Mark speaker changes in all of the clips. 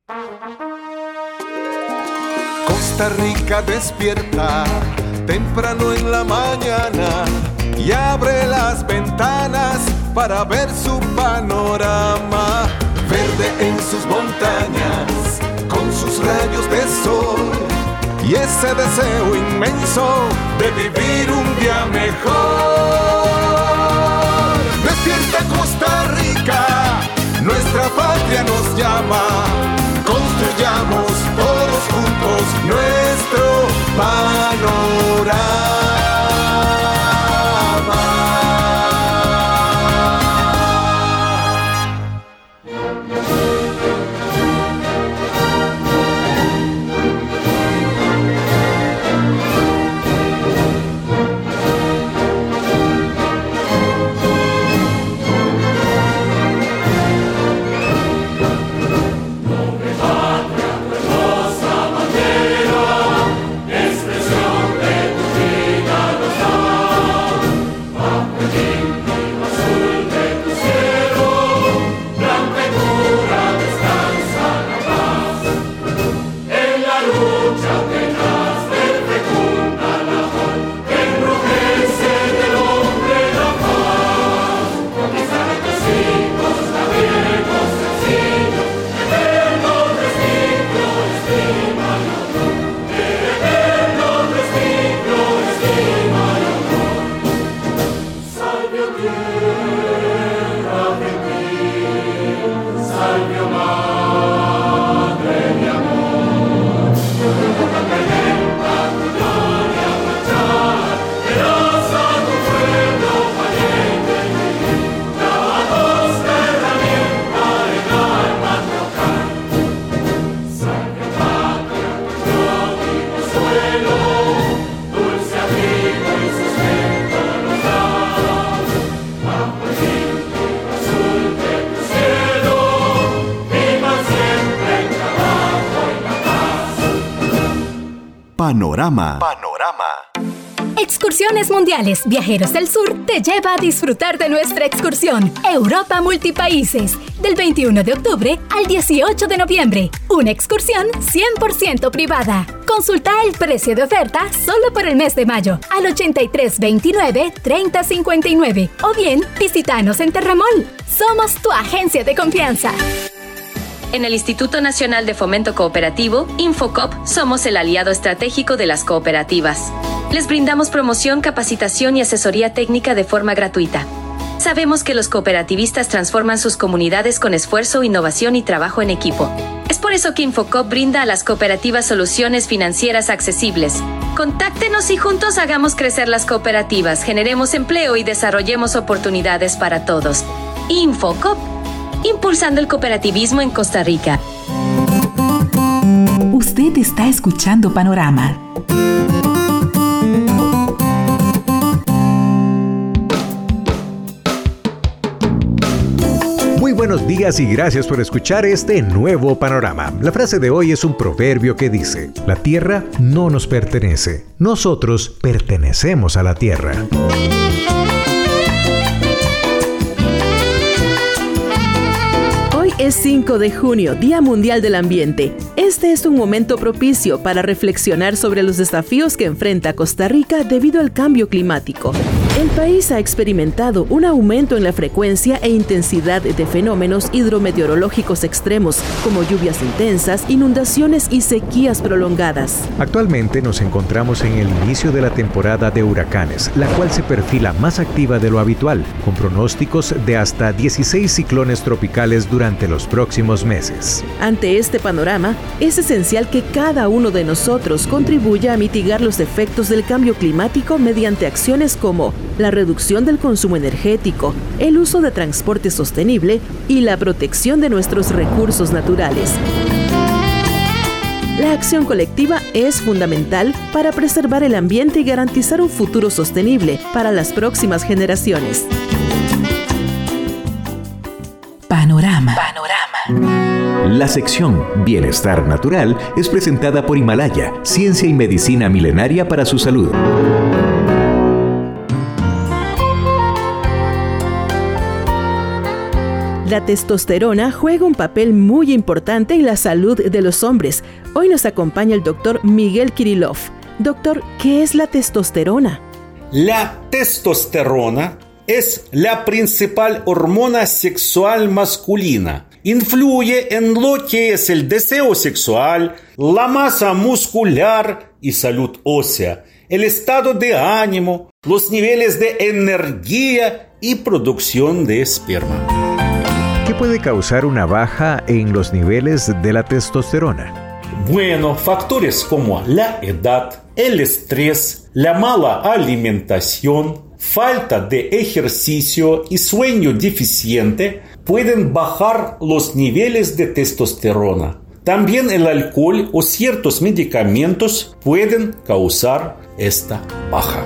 Speaker 1: Costa Rica despierta temprano en la mañana y abre las ventanas para ver su panorama. Verde en sus montañas, con sus rayos de sol y ese deseo inmenso de vivir un día mejor. Despierta Costa Rica, nuestra patria nos llama. Construyamos todos juntos nuestro panorama.
Speaker 2: Panorama.
Speaker 3: Excursiones Mundiales Viajeros del Sur te lleva a disfrutar de nuestra excursión Europa Multipaíses del 21 de octubre al 18 de noviembre. Una excursión 100% privada. Consulta el precio de oferta solo por el mes de mayo al 8329-3059 o bien visítanos en Terramol. Somos tu agencia de confianza.
Speaker 4: En el Instituto Nacional de Fomento Cooperativo, Infocop, somos el aliado estratégico de las cooperativas. Les brindamos promoción, capacitación y asesoría técnica de forma gratuita. Sabemos que los cooperativistas transforman sus comunidades con esfuerzo, innovación y trabajo en equipo. Es por eso que Infocop brinda a las cooperativas soluciones financieras accesibles. Contáctenos y juntos hagamos crecer las cooperativas, generemos empleo y desarrollemos oportunidades para todos. Infocop, impulsando el cooperativismo en Costa Rica.
Speaker 5: Usted está escuchando Panorama.
Speaker 6: Muy buenos días y gracias por escuchar este nuevo Panorama. La frase de hoy es un proverbio que dice: la tierra no nos pertenece, nosotros pertenecemos a la tierra.
Speaker 7: Es 5 de junio, Día Mundial del Ambiente. Este es un momento propicio para reflexionar sobre los desafíos que enfrenta Costa Rica debido al cambio climático. El país ha experimentado un aumento en la frecuencia e intensidad de fenómenos hidrometeorológicos extremos, como lluvias intensas, inundaciones y sequías prolongadas.
Speaker 6: Actualmente nos encontramos en el inicio de la temporada de huracanes, la cual se perfila más activa de lo habitual, con pronósticos de hasta 16 ciclones tropicales durante los próximos meses.
Speaker 7: Ante este panorama, es esencial que cada uno de nosotros contribuya a mitigar los efectos del cambio climático mediante acciones como la reducción del consumo energético, el uso de transporte sostenible y la protección de nuestros recursos naturales. La acción colectiva es fundamental para preservar el ambiente y garantizar un futuro sostenible para las próximas generaciones.
Speaker 5: Panorama.
Speaker 2: La sección Bienestar Natural es presentada por Himalaya, ciencia y medicina milenaria para su salud.
Speaker 7: La testosterona juega un papel muy importante en la salud de los hombres. Hoy nos acompaña el doctor Miguel Kirillov. Doctor, ¿qué es la testosterona?
Speaker 8: La testosterona es la principal hormona sexual masculina. Influye en lo que es el deseo sexual, la masa muscular y salud ósea, el estado de ánimo, los niveles de energía y producción de esperma.
Speaker 6: ¿Qué puede causar una baja en los niveles de la testosterona?
Speaker 8: Bueno, factores como la edad, el estrés, la mala alimentación, falta de ejercicio y sueño deficiente pueden bajar los niveles de testosterona. También el alcohol o ciertos medicamentos pueden causar esta baja.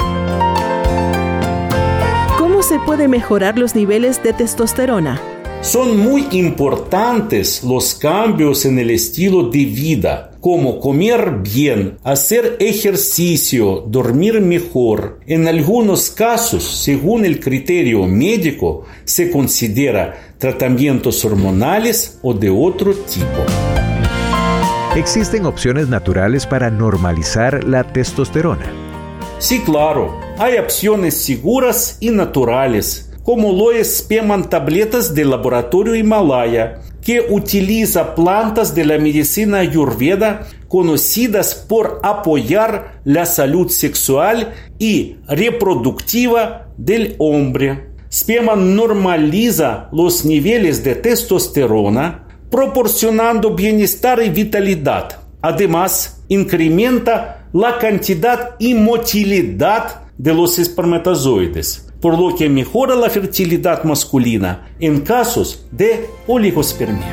Speaker 7: ¿Cómo se puede mejorar los niveles de testosterona?
Speaker 8: Son muy importantes los cambios en el estilo de vida, como comer bien, hacer ejercicio, dormir mejor. En algunos casos, según el criterio médico, se considera tratamientos hormonales o de otro tipo.
Speaker 6: ¿Existen opciones naturales para normalizar la testosterona?
Speaker 8: Sí, claro. Hay opciones seguras y naturales, como lo espeman tabletas del laboratorio Himalaya, que utiliza plantas de la medicina ayurveda conocidas por apoyar la salud sexual y reproductiva del hombre. Speman normaliza los niveles de testosterona, proporcionando bienestar y vitalidad. Además, incrementa la cantidad y motilidad de los espermatozoides, por lo que mejora la fertilidad masculina en casos de oligospermia.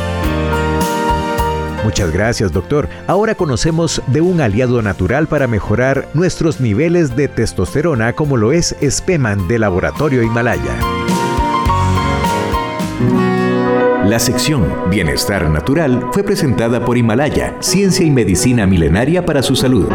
Speaker 6: Muchas gracias, doctor. Ahora conocemos de un aliado natural para mejorar nuestros niveles de testosterona, como lo es Speman de Laboratorio Himalaya.
Speaker 2: La sección Bienestar Natural fue presentada por Himalaya, ciencia y medicina milenaria para su salud.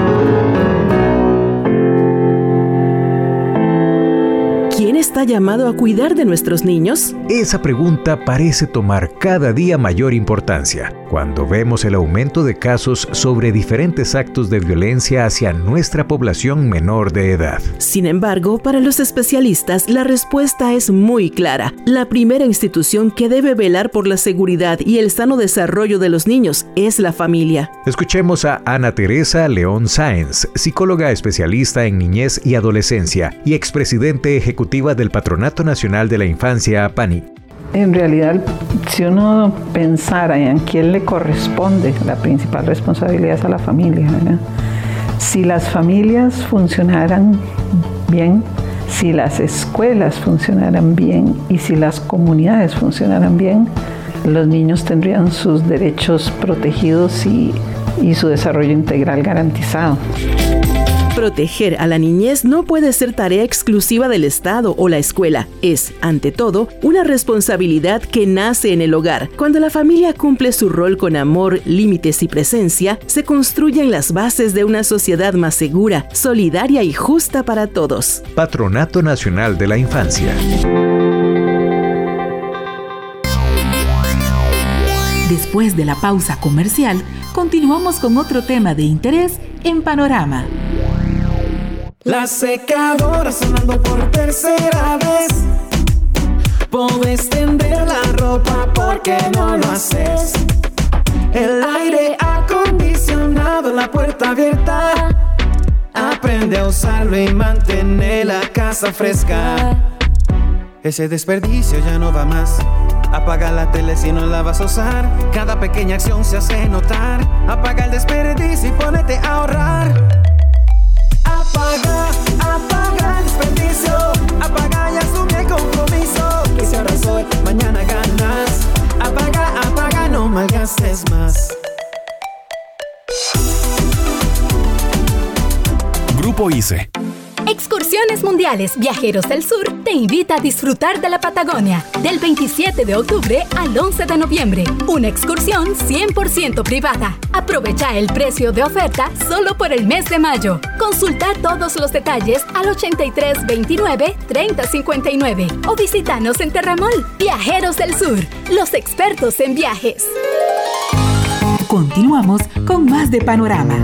Speaker 7: ¿Quién está llamado a cuidar de nuestros niños?
Speaker 6: Esa pregunta parece tomar cada día mayor importancia cuando vemos el aumento de casos sobre diferentes actos de violencia hacia nuestra población menor de edad.
Speaker 7: Sin embargo, para los especialistas, la respuesta es muy clara. La primera institución que debe velar por la seguridad y el sano desarrollo de los niños es la familia.
Speaker 6: Escuchemos a Ana Teresa León Sáenz, psicóloga especialista en niñez y adolescencia y expresidente ejecutiva del Patronato Nacional de la Infancia, PANI.
Speaker 9: En realidad, si uno pensara en quién le corresponde, la principal responsabilidad es a la familia, ¿verdad? Si las familias funcionaran bien, si las escuelas funcionaran bien y si las comunidades funcionaran bien, los niños tendrían sus derechos protegidos y su desarrollo integral garantizado.
Speaker 7: Proteger a la niñez no puede ser tarea exclusiva del Estado o la escuela. Es, ante todo, una responsabilidad que nace en el hogar. Cuando la familia cumple su rol con amor, límites y presencia, se construyen las bases de una sociedad más segura, solidaria y justa para todos.
Speaker 6: Patronato Nacional de la Infancia.
Speaker 5: Después de la pausa comercial, continuamos con otro tema de interés en Panorama.
Speaker 10: La secadora sonando por tercera vez. Puedes tender la ropa porque no lo haces. El aire acondicionado, la puerta abierta. Aprende a usarlo y mantener la casa fresca. Ese desperdicio ya no va más. Apaga la tele si no la vas a usar. Cada pequeña acción se hace notar. Apaga el desperdicio y ponete a ahorrar. Apaga el desperdicio. Apaga y asume el compromiso. Que si ahora soy, mañana ganas. Apaga, no malgastes más.
Speaker 11: Grupo ICE.
Speaker 3: Excursiones Mundiales Viajeros del Sur te invita a disfrutar de la Patagonia del 27 de octubre al 11 de noviembre. Una excursión 100% privada. Aprovecha el precio de oferta solo por el mes de mayo. Consulta todos los detalles al 83 29 30 59 o visítanos en Terramol. Viajeros del Sur, los expertos en viajes.
Speaker 5: Continuamos con más de Panorama.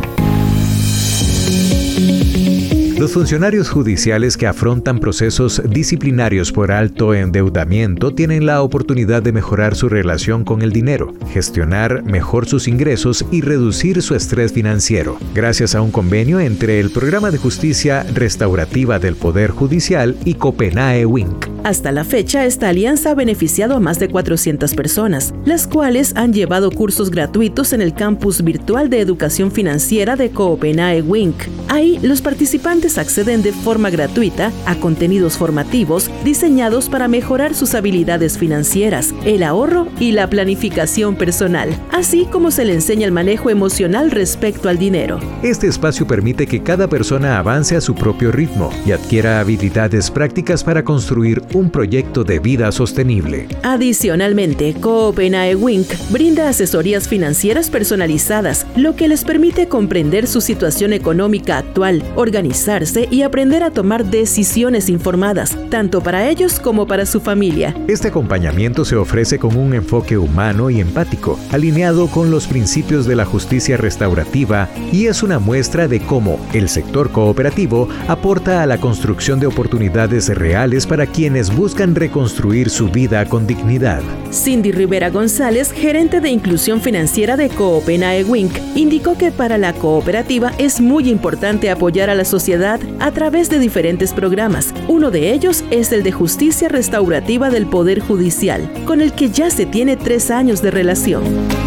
Speaker 6: Los funcionarios judiciales que afrontan procesos disciplinarios por alto endeudamiento tienen la oportunidad de mejorar su relación con el dinero, gestionar mejor sus ingresos y reducir su estrés financiero, gracias a un convenio entre el Programa de Justicia Restaurativa del Poder Judicial y Copenae Wink.
Speaker 7: Hasta la fecha, esta alianza ha beneficiado a más de 400 personas, las cuales han llevado cursos gratuitos en el campus virtual de educación financiera de Copenae Wink. Ahí, los participantes acceden de forma gratuita a contenidos formativos diseñados para mejorar sus habilidades financieras, el ahorro y la planificación personal, así como se le enseña el manejo emocional respecto al dinero.
Speaker 6: Este espacio permite que cada persona avance a su propio ritmo y adquiera habilidades prácticas para construir un proyecto de vida sostenible.
Speaker 7: Adicionalmente, Copenae Wink brinda asesorías financieras personalizadas, lo que les permite comprender su situación económica actual, organizarse y aprender a tomar decisiones informadas, tanto para ellos como para su familia.
Speaker 6: Este acompañamiento se ofrece con un enfoque humano y empático, alineado con los principios de la justicia restaurativa, y es una muestra de cómo el sector cooperativo aporta a la construcción de oportunidades reales para quienes buscan reconstruir su vida con dignidad.
Speaker 7: Cindy Rivera González, gerente de inclusión financiera de Copenae Wink, indicó que para la cooperativa es muy importante apoyar a la sociedad a través de diferentes programas. Uno de ellos es el de Justicia Restaurativa del Poder Judicial, con el que ya se tiene 3 años de relación.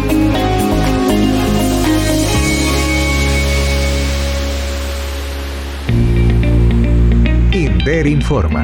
Speaker 6: Inder informa.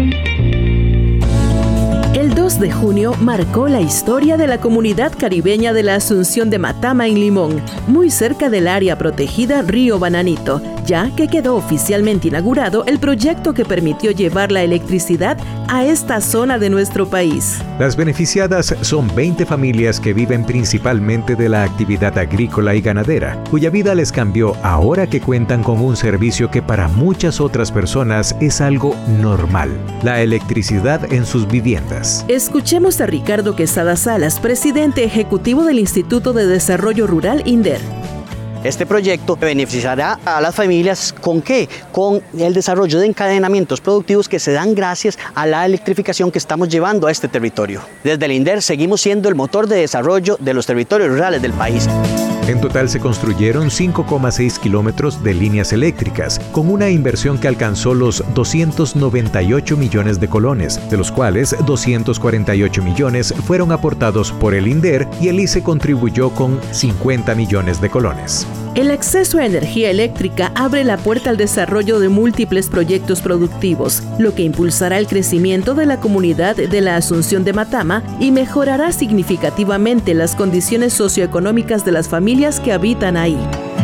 Speaker 7: El 2 de junio marcó la historia de la comunidad caribeña de la Asunción de Matama en Limón, muy cerca del área protegida Río Bananito, ya que quedó oficialmente inaugurado el proyecto que permitió llevar la electricidad a esta zona de nuestro país.
Speaker 6: Las beneficiadas son 20 familias que viven principalmente de la actividad agrícola y ganadera, cuya vida les cambió ahora que cuentan con un servicio que para muchas otras personas es algo normal: la electricidad en sus viviendas.
Speaker 7: Escuchemos a Ricardo Quesada Salas, presidente ejecutivo del Instituto de Desarrollo Rural INDER.
Speaker 11: Este proyecto beneficiará a las familias ¿con qué? Con el desarrollo de encadenamientos productivos que se dan gracias a la electrificación que estamos llevando a este territorio. Desde el INDER seguimos siendo el motor de desarrollo de los territorios rurales del país.
Speaker 6: En total se construyeron 5,6 kilómetros de líneas eléctricas, con una inversión que alcanzó los 298 millones de colones, de los cuales 248 millones fueron aportados por el INDER y el ICE contribuyó con 50 millones de colones.
Speaker 7: El acceso a energía eléctrica abre la puerta al desarrollo de múltiples proyectos productivos, lo que impulsará el crecimiento de la comunidad de la Asunción de Matama y mejorará significativamente las condiciones socioeconómicas de las familias que habitan ahí.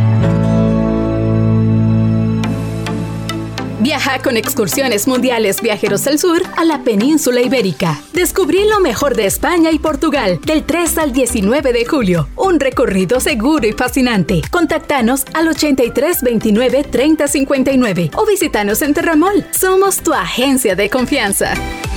Speaker 3: Viaja con Excursiones Mundiales Viajeros del Sur a la península ibérica. Descubrí lo mejor de España y Portugal del 3 al 19 de julio. Un recorrido seguro y fascinante. Contáctanos al 83 29 30 59 o visítanos en Terramol. Somos tu agencia de confianza.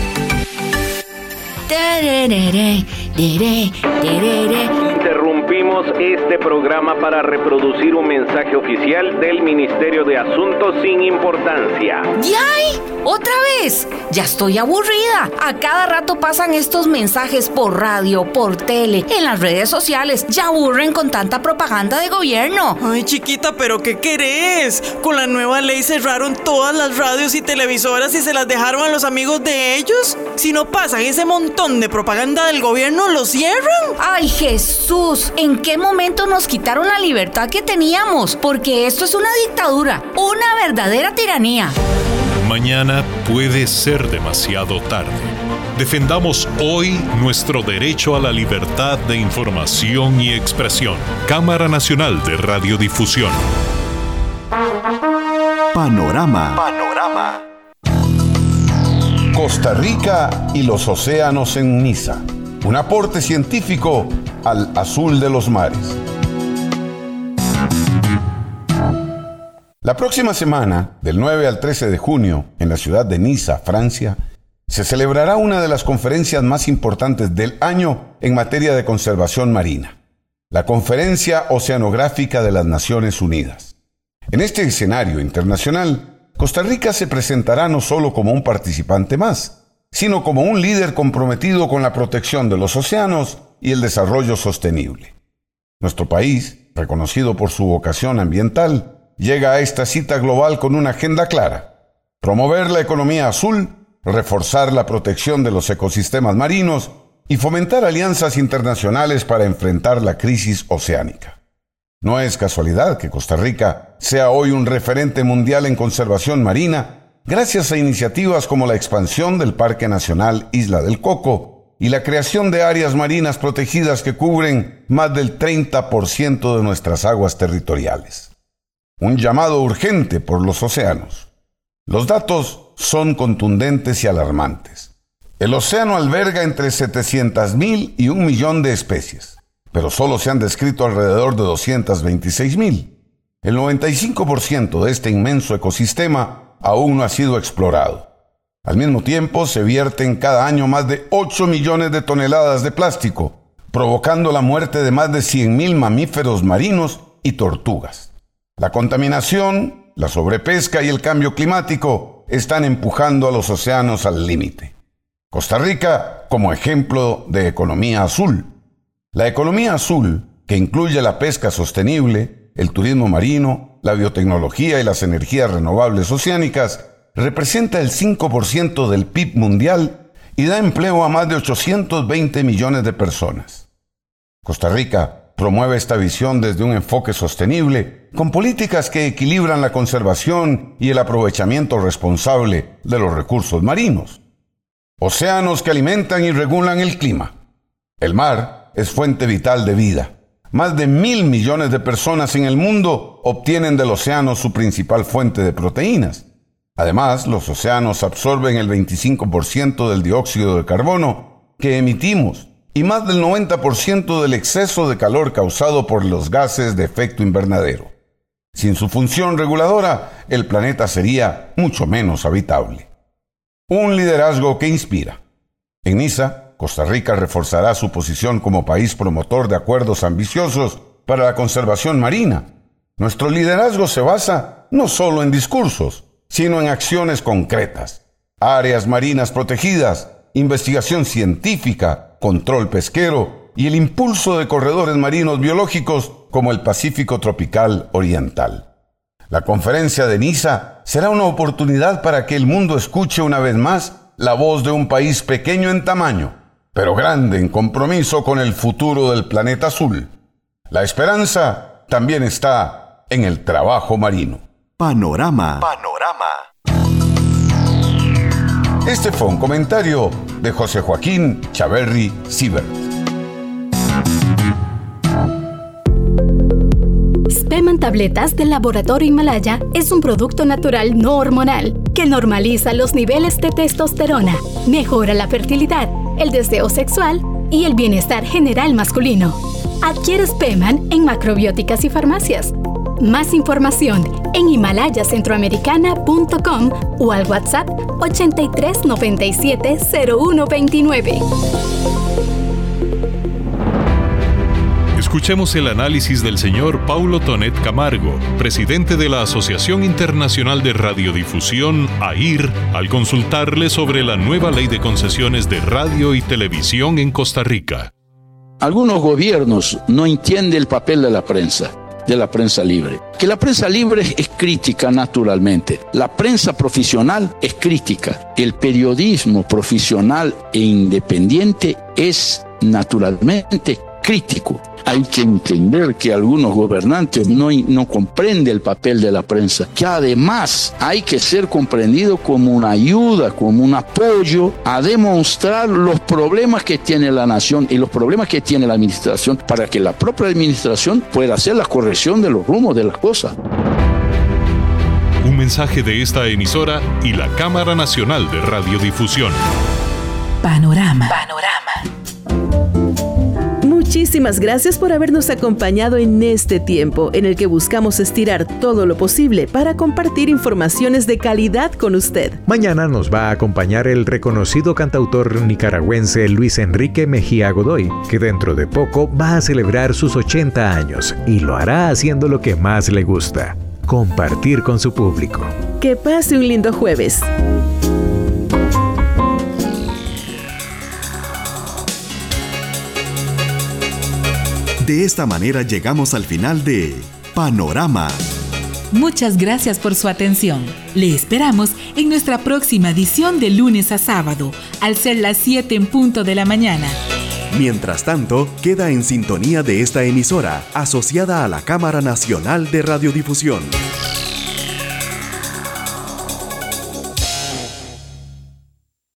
Speaker 12: Interrumpimos este programa para reproducir un mensaje oficial del Ministerio de Asuntos sin Importancia.
Speaker 13: ¡Yay! ¡Otra vez! Ya estoy aburrida. A cada rato pasan estos mensajes por radio, por tele, en las redes sociales. Ya aburren con tanta propaganda de gobierno.
Speaker 14: Ay, chiquita, ¿pero qué querés? Con la nueva ley cerraron todas las radios y televisoras y se las dejaron a los amigos de ellos. Si no pasan ese montón de propaganda del gobierno, ¿lo cierran?
Speaker 13: ¡Ay, Jesús! ¿En qué momento nos quitaron la libertad que teníamos? Porque esto es una dictadura, una verdadera tiranía.
Speaker 15: Mañana puede ser demasiado tarde. Defendamos hoy nuestro derecho a la libertad de información y expresión. Cámara Nacional de Radiodifusión.
Speaker 2: Panorama.
Speaker 16: Panorama. Costa Rica y los océanos en Niza. Un aporte científico al azul de los mares. La próxima semana, del 9 al 13 de junio, en la ciudad de Niza, Francia, se celebrará una de las conferencias más importantes del año en materia de conservación marina, la Conferencia Oceanográfica de las Naciones Unidas. En este escenario internacional, Costa Rica se presentará no solo como un participante más, sino como un líder comprometido con la protección de los océanos y el desarrollo sostenible. Nuestro país, reconocido por su vocación ambiental, llega a esta cita global con una agenda clara: promover la economía azul, reforzar la protección de los ecosistemas marinos y fomentar alianzas internacionales para enfrentar la crisis oceánica. No es casualidad que Costa Rica sea hoy un referente mundial en conservación marina, gracias a iniciativas como la expansión del Parque Nacional Isla del Coco y la creación de áreas marinas protegidas que cubren más del 30% de nuestras aguas territoriales. Un llamado urgente por los océanos. Los datos son contundentes y alarmantes. El océano alberga entre 700.000 y 1 millón de especies, pero solo se han descrito alrededor de 226.000. El 95% de este inmenso ecosistema aún no ha sido explorado. Al mismo tiempo, se vierten cada año más de 8 millones de toneladas de plástico, provocando la muerte de más de 100.000 mamíferos marinos y tortugas. La contaminación, la sobrepesca y el cambio climático están empujando a los océanos al límite. Costa Rica como ejemplo de economía azul. La economía azul, que incluye la pesca sostenible, el turismo marino, la biotecnología y las energías renovables oceánicas, representa el 5% del PIB mundial y da empleo a más de 820 millones de personas. Costa Rica promueve esta visión desde un enfoque sostenible, con políticas que equilibran la conservación y el aprovechamiento responsable de los recursos marinos. Océanos que alimentan y regulan el clima. El mar es fuente vital de vida. Más de 1.000 millones de personas en el mundo obtienen del océano su principal fuente de proteínas. Además, los océanos absorben el 25% del dióxido de carbono que emitimos y más del 90% del exceso de calor causado por los gases de efecto invernadero. Sin su función reguladora, el planeta sería mucho menos habitable. Un liderazgo que inspira. En Niza, Costa Rica reforzará su posición como país promotor de acuerdos ambiciosos para la conservación marina. Nuestro liderazgo se basa no solo en discursos, sino en acciones concretas. Áreas marinas protegidas, investigación científica, control pesquero y el impulso de corredores marinos biológicos como el Pacífico Tropical Oriental. La conferencia de Niza será una oportunidad para que el mundo escuche una vez más la voz de un país pequeño en tamaño, pero grande en compromiso con el futuro del planeta azul. La esperanza también está en el trabajo marino.
Speaker 2: Panorama.
Speaker 16: Este fue un comentario de José Joaquín Chaverri Siebert.
Speaker 3: Speman Tabletas del Laboratorio Himalaya es un producto natural no hormonal que normaliza los niveles de testosterona, mejora la fertilidad, el deseo sexual y el bienestar general masculino. Adquiere Speman en macrobióticas y farmacias. Más información en himalayacentroamericana.com o al WhatsApp 83 97 01 29.
Speaker 15: Escuchemos el análisis del señor Paulo Tonet Camargo, presidente de la Asociación Internacional de Radiodifusión, AIR, al consultarle sobre la nueva ley de concesiones de radio y televisión en Costa Rica.
Speaker 17: Algunos gobiernos no entienden el papel de la prensa libre. Que la prensa libre es crítica naturalmente. La prensa profesional es crítica. El periodismo profesional e independiente es naturalmente crítico. Hay que entender que algunos gobernantes no comprenden el papel de la prensa, que además hay que ser comprendido como una ayuda, como un apoyo a demostrar los problemas que tiene la nación y los problemas que tiene la administración para que la propia administración pueda hacer la corrección de los rumos de las cosas.
Speaker 15: Un mensaje de esta emisora y la Cámara Nacional de Radiodifusión.
Speaker 5: Panorama.
Speaker 7: Muchísimas gracias por habernos acompañado en este tiempo en el que buscamos estirar todo lo posible para compartir informaciones de calidad con usted.
Speaker 6: Mañana nos va a acompañar el reconocido cantautor nicaragüense Luis Enrique Mejía Godoy, que dentro de poco va a celebrar sus 80 años y lo hará haciendo lo que más le gusta: compartir con su público.
Speaker 7: Que pase un lindo jueves.
Speaker 18: De esta manera llegamos al final de Panorama.
Speaker 5: Muchas gracias por su atención. Le esperamos en nuestra próxima edición de lunes a sábado, al ser las 7 en punto de la mañana.
Speaker 18: Mientras tanto, queda en sintonía de esta emisora, asociada a la Cámara Nacional de Radiodifusión.